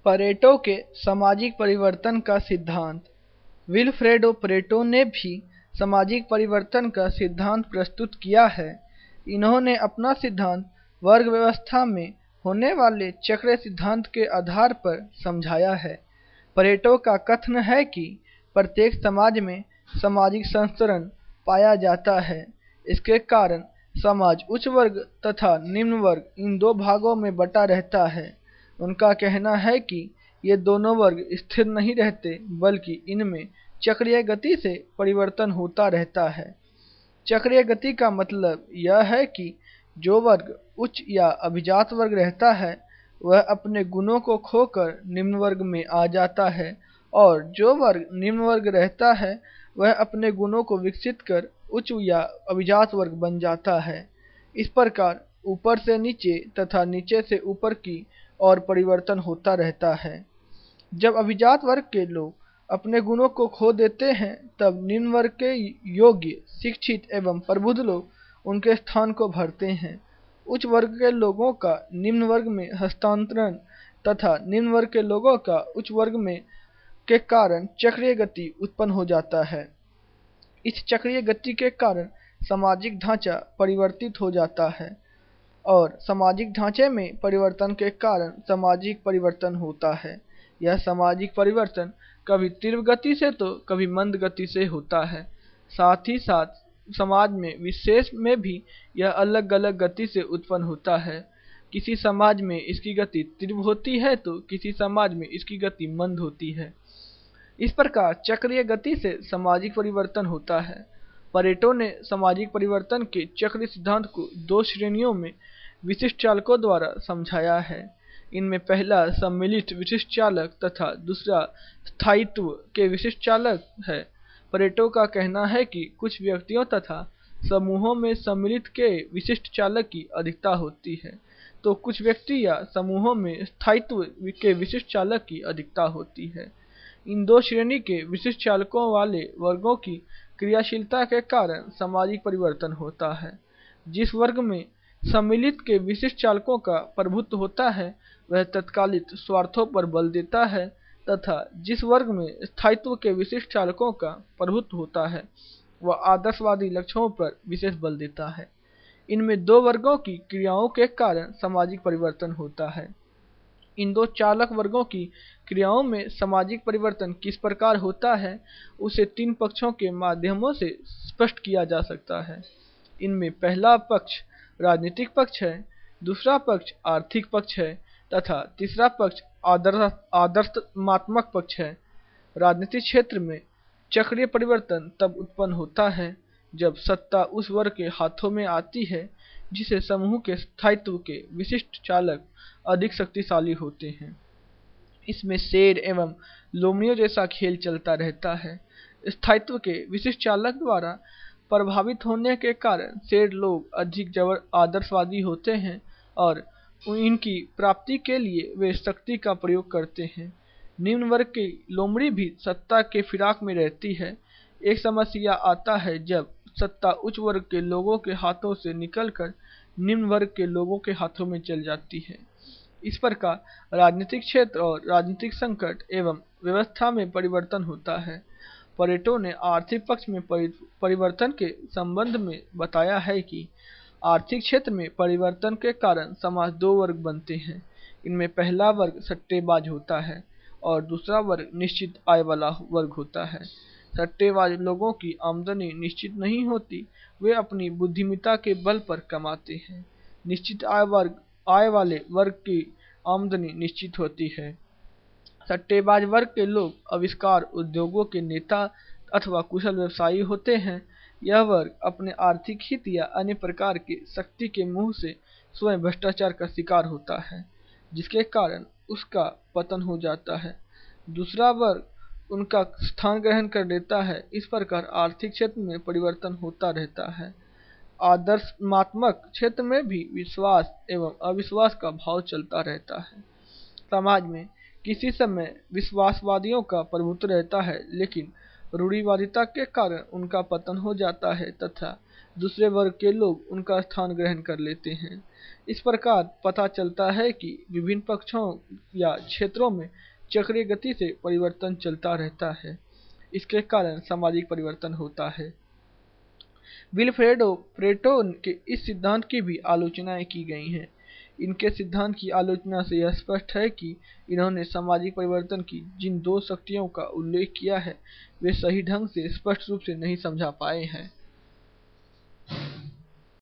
Pareto के सामाजिक परिवर्तन का सिद्धांत। विल्फ्रेडो परेटो ने भी सामाजिक परिवर्तन का सिद्धांत प्रस्तुत किया है। इन्होंने अपना सिद्धांत वर्ग व्यवस्था में होने वाले चक्रीय सिद्धांत के आधार पर समझाया है। परेटो का कथन है कि प्रत्येक समाज में सामाजिक संचरण पाया जाता है। इसके कारण समाज उच्च वर्ग तथा निम्न वर्ग इन दो भागों में बटा रहता है। उनका कहना है कि ये दोनों वर्ग स्थिर नहीं रहते, बल्कि इनमें चक्रीय गति से परिवर्तन होता रहता है। चक्रीय गति का मतलब यह है कि जो वर्ग उच्च या अभिजात वर्ग रहता है वह अपने गुणों को खोकर निम्न वर्ग में आ जाता है, और जो वर्ग निम्न वर्ग रहता है वह अपने गुणों को विकसित कर उच्च या अभिजात वर्ग बन जाता है। इस प्रकार ऊपर से नीचे तथा नीचे से ऊपर की और परिवर्तन होता रहता है। जब अभिजात वर्ग के लोग अपने गुणों को खो देते हैं, तब निम्न वर्ग के योग्य, शिक्षित एवं प्रबुद्ध लोग उनके स्थान को भरते हैं। उच्च वर्ग के लोगों का निम्न वर्ग में हस्तांतरण तथा निम्न वर्ग के लोगों का उच्च वर्ग में के कारण चक्रीय गति उत्पन्न हो जाता है। इस चक्रीय गति के कारण सामाजिक ढांचा परिवर्तित हो जाता है, और सामाजिक ढांचे में परिवर्तन के कारण सामाजिक परिवर्तन होता है। यह सामाजिक परिवर्तन कभी तीव्र गति से तो कभी मंद गति से होता है। साथ ही साथ समाज में विशेष में भी यह अलग अलग गति से उत्पन्न होता है। किसी समाज में इसकी गति तीव्र होती है तो किसी समाज में इसकी गति मंद होती है। इस प्रकार चक्रीय गति से सामाजिक परिवर्तन होता है। परेटो ने सामाजिक परिवर्तन के चक्रीय सिद्धांत को दो श्रेणियों में विशिष्ट चालकों द्वारा समझाया है। इनमें पहला सम्मिलित विशिष्ट चालक तथा दूसरा स्थायित्व के विशिष्ट चालक है। परेटो का कहना है कि कुछ व्यक्तियों तथा समूहों में सम्मिलित के विशिष्ट चालक की अधिकता होती है, तो कुछ व्यक्ति या समूहों में स्थायित्व के विशिष्ट चालक की अधिकता होती है। इन दो श्रेणी के विशिष्ट चालकों वाले वर्गों की क्रियाशीलता के कारण सामाजिक परिवर्तन होता है। जिस वर्ग में सम्मिलित के विशिष्ट चालकों का प्रभुत्व होता है वह तत्कालिक स्वार्थों पर बल देता है, तथा जिस वर्ग में स्थायित्व के विशिष्ट चालकों का प्रभुत्व होता है वह आदर्शवादी लक्ष्यों पर विशेष बल देता है। इनमें दो वर्गों की क्रियाओं के कारण सामाजिक परिवर्तन होता है। इन दो चालक वर्गों की क्रियाओं में सामाजिक परिवर्तन किस प्रकार होता है उसे तीन पक्षों के माध्यमों से स्पष्ट किया जा सकता है। इनमें पहला पक्ष राजनीतिक पक्ष है, दूसरा पक्ष आर्थिक पक्ष है तथा तीसरा पक्ष आदर्शात्मक पक्ष है। राजनीतिक क्षेत्र में चक्रीय परिवर्तन तब उत्पन्न होता है जब सत्ता उस वर्ग के हाथों में आती है जिसे समूह के स्थायित्व के विशिष्ट चालक अधिक शक्तिशाली होते हैं। इसमें शेर एवं लोमड़ियों जैसा खेल चलता रहता है। स्थायित्व के विशिष्ट चालक द्वारा प्रभावित होने के कारण शेर लोग अधिक आदर्शवादी होते हैं और इनकी प्राप्ति के लिए वे शक्ति का प्रयोग करते हैं। निम्न वर्ग की लोमड़ी भी सत्ता के फिराक में रहती है। एक समस्या आता है जब सत्ता उच्च वर्ग के लोगों के हाथों से निकलकर निम्न वर्ग के लोगों के हाथों में चल जाती है। इस प्रकार राजनीतिक क्षेत्र और राजनीतिक संकट एवं व्यवस्था में परिवर्तन होता है। परेटो ने आर्थिक पक्ष में परिवर्तन के संबंध में बताया है कि आर्थिक क्षेत्र में परिवर्तन के कारण समाज दो वर्ग बनते हैं। इनमें पहला वर्ग सट्टेबाज होता है और दूसरा वर्ग निश्चित आय वाला वर्ग होता है। सट्टेबाज लोगों की आमदनी निश्चित नहीं होती, वे अपनी बुद्धिमत्ता के बल पर कमाते हैं। निश्चित आय वाले वर्ग की आमदनी निश्चित होती है। सट्टेबाज वर्ग के लोग आविष्कार उद्योगों के नेता अथवा कुशल व्यवसायी होते हैं। यह वर्ग अपने आर्थिक हित या अन्य प्रकार की शक्ति के मुंह से स्वयं भ्रष्टाचार का शिकार होता है, जिसके कारण उसका पतन हो जाता है। दूसरा वर्ग उनका स्थान ग्रहण कर लेता है। इस प्रकार आर्थिक क्षेत्र में परिवर्तन होता रहता है। आदर्शात्मक क्षेत्र में भी विश्वास एवं अविश्वास का भाव चलता रहता है। समाज में किसी समय विश्वासवादियों का प्रभुत्व रहता है, लेकिन रूढ़िवादिता के कारण उनका पतन हो जाता है तथा दूसरे वर्ग के लोग उनका स्थान ग्रहण कर लेते हैं। इस प्रकार पता चलता है कि विभिन्न पक्षों या क्षेत्रों में चक्रीय गति से परिवर्तन चलता रहता है। इसके कारण सामाजिक परिवर्तन होता है। विल्फ्रेडो प्रेटो के इस सिद्धांत की भी आलोचनाएं की गई हैं। इनके सिद्धांत की आलोचना से यह स्पष्ट है कि इन्होंने सामाजिक परिवर्तन की जिन दो शक्तियों का उल्लेख किया है वे सही ढंग से स्पष्ट रूप से नहीं समझा पाए हैं।